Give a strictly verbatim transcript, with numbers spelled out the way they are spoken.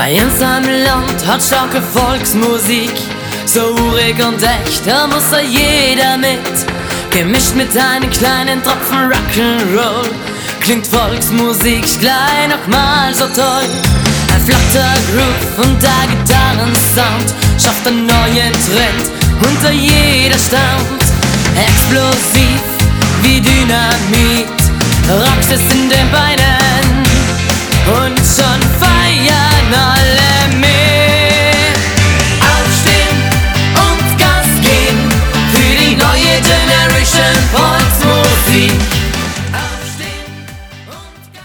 Bei uns am Land hat starke Volksmusik, so urig und echt, da muss da jeder mit. Gemischt mit einem kleinen Tropfen Rock'n'Roll klingt Volksmusik gleich nochmal so toll. Ein flotter Groove und der Gitarrensound schafft einen neuen Trend und da jeder staunt. Explosiv wie Dynamit, rockt es in den Beinen und schon feiern alle.